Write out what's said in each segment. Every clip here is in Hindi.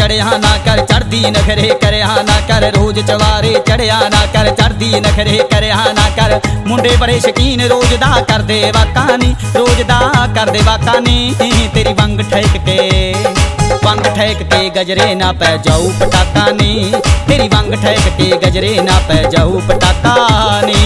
चढ़िया ना कर, चढ़दी नखरे करया ना कर, रोज चवारे चढ़िया ना कर, चढ़दी नखरे करया ना कर। मुंडे बड़े शकीन रोज दा कर दे वाकानी, रोज दा कर दे वाकानी। तेरी वंग ठेक के, वंग ठेक के गजरे ना पै जाऊ पटाका नी, तेरी वंग ठेक के गजरे ना पै जाऊ पटाका नी।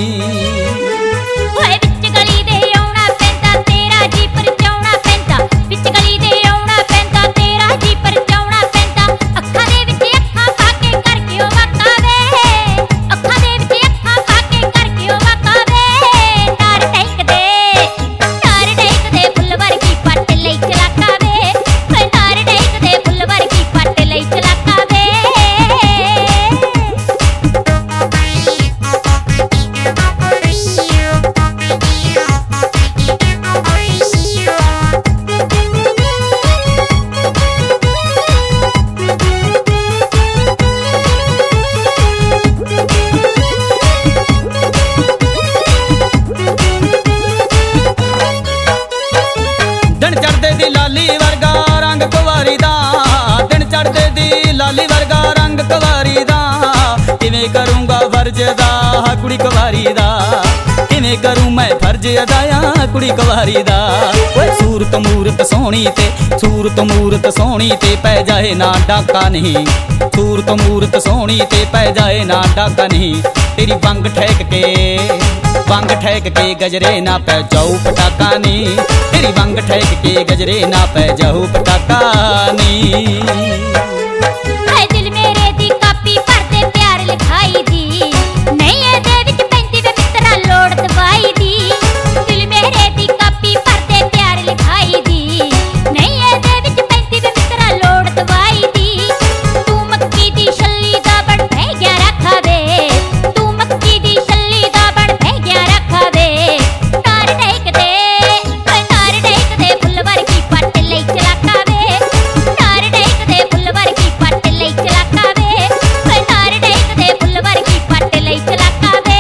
दिन चढ़दे दी लाली वर्गा रंग कुवारी दा, दिन चढ़दे दी लाली वर्गा रंग कुवारी दा। किवें करूंगा फर्ज अदा कुड़ी कुवारी दा, किवें करूं मैं फर्ज अदाया कुड़ी कुवारी दा। सूरत मूरत सोहनी ते, सूरत मूरत सोहनी ते पै जाए ना डाका नहीं, सूरत मूरत सोहनी ते पै जाए ना डाका नहीं। तेरी वंग ठेक के, वंग ठेक के गजरे ना पै जाऊ पटाका नी, तेरी वंग ठेक के गजरे ना पै जाऊ पटाका नी। दिल मेरे दी कापी भरते प्यार लिखाई दी, नहीं एदे विच पैंदी वे मित्रा लोड़ दवाई दी। दिल मेरे दी कापी भरते प्यार लिखाई दी, नहीं एदे विच पैंदी वे मित्रा लोड़ दवाई दी। तू मक्की दी छल्ली दा बड़ भैया रखा वे, तू मक्की दी छल्ली दा बड़ भैया रखा वे। नार टेक दे, नार टेक दे फुल वर्गी पट लई चलाका वे, नार टेक दे फुल वर्गी पट लई चलाका वे, नार टेक दे फुल वर्गी पट लई चलाका वे।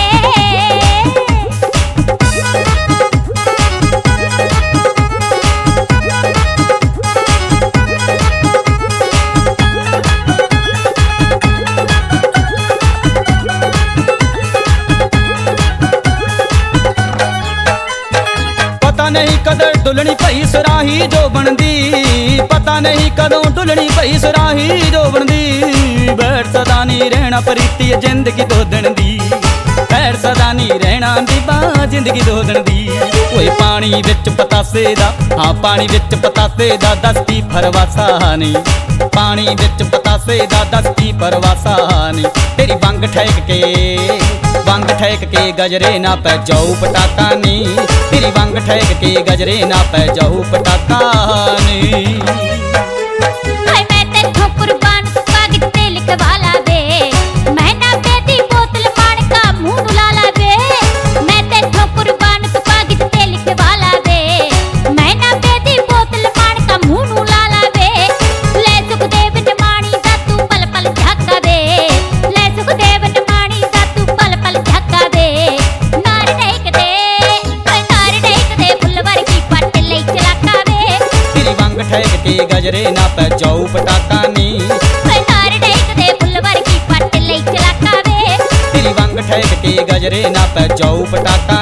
पता नहीं कदर दुल्हनी भई सराही जो बनदी, पता नहीं कदों दुल्हनी भई सराही जो बनदी। बैठ सदा नहीं रहना प्रीति जिंदगी दो दिन दी, बैठ सदा नहीं रहना दीबा जिंदगी दो दिन दी। ओए पानी विच पतासे दा, हाँ पानी विच पतासे दा दस की फरवासा नहीं, पानी विच पतासे दा दस की फरवासा नहीं। तेरी वंग ठेक के, वंग ठेक के गजरे ना पै जाऊ पटाका नी, तेरी वंग ठेक के गजरे ना पै जाऊ पटाका नी। मैं तेथों कुर्बान कागज ते लिखवा ला वे, मैं ना बेदी बोतल पान का मुंह ला ला वे। मैं तेथों कुर्बान कागज ते लिखवा ला वे, मैं ना बेदी बोतल पान का मुंह ला ला वे। ले सुखदेव जमानी दा तू पल पल झाका वे, ले सुखदेव जमानी दा तू पल पल झाका वे। नार टेक दे, नार टेक दे फुल वर्गी पट लई चलाका वे, तेरी वंग ठेक के गजरे ना पै जाऊ पटाका नी, नार टेक दे फुल वर्गी पट लई चलाका वे, तेरी वंग ठेक के गजरे ना पै जाऊ पटाका